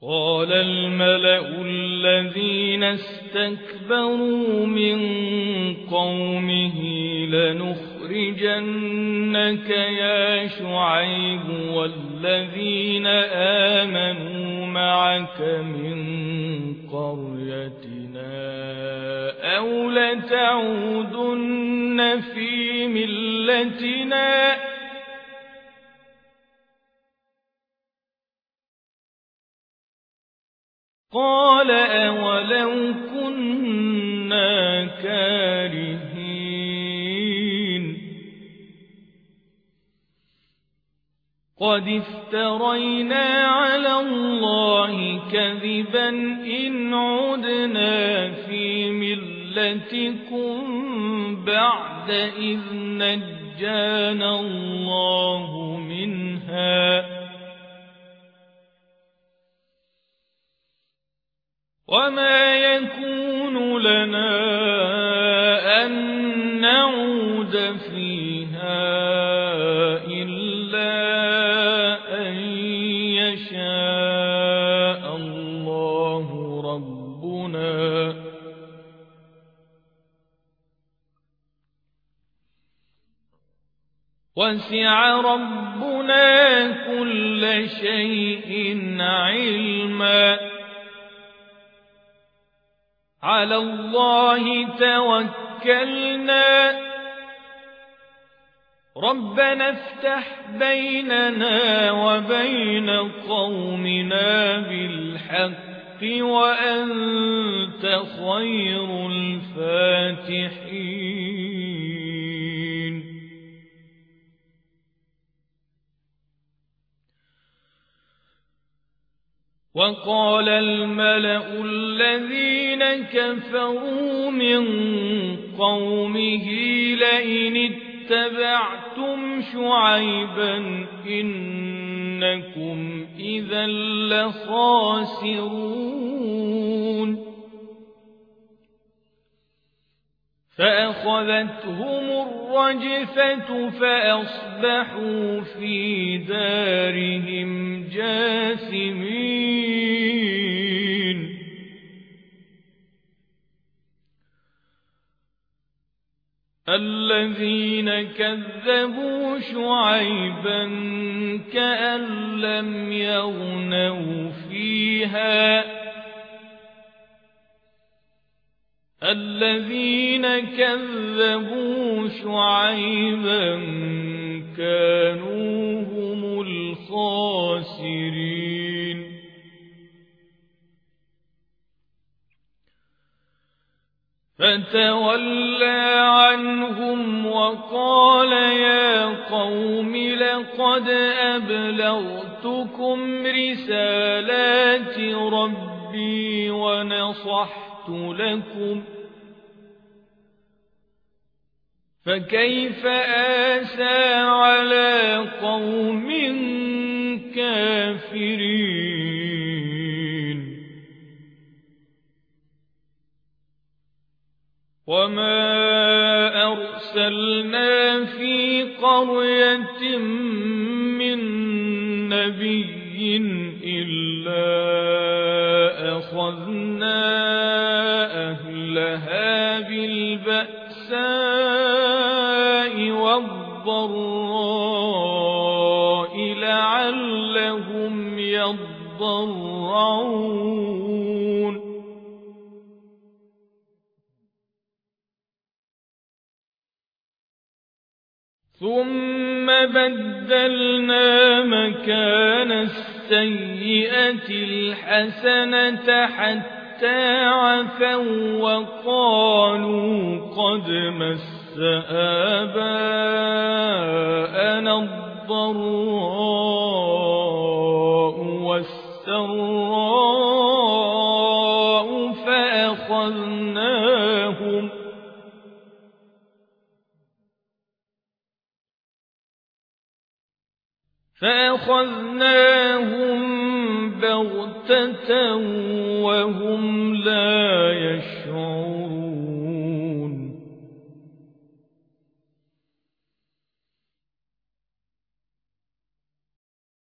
قال الملأ الذين استكبروا من قومه لنخرجنك يا شعيب والذين آمنوا معك من قريتنا أو لتعودن في ملتنا قال أولو كنا كارهين قد افترينا على الله كذبا إن عدنا في ملتكم بعد إذ نجانا الله منها وما يكون لنا أن نعود فيها إلا أن يشاء الله ربنا وسع ربنا كل شيء علما على الله توكلنا ربنا افتح بيننا وبين قومنا بالحق وأنت خير الفاتحين وقال الملأ الذين كفروا من قومه لئن اتبعتم شعيبا إنكم إذا لخاسرون فأخذتهم الرجفة فأصبحوا في دارهم جاثمين الذين كذبوا شعيبا كأن لم يغنوا فيها الذين كذبوا شعيبا كانوا هم الخاسرين فتولى عنهم وقال يا قوم لقد أبلغتكم رسالات ربي ونصحت لكم فكيف آسى على قوم كافرين وما أرسلنا في قرية من نبي إلا أخذنا أهلها بالبأساء والضراء لعلهم يضرعون ثم بدلنا مكان السيئة الحسنة حتى عفوا وقالوا قد مس آباءنا الضراء والسراء فأخذناهم بغتة وهم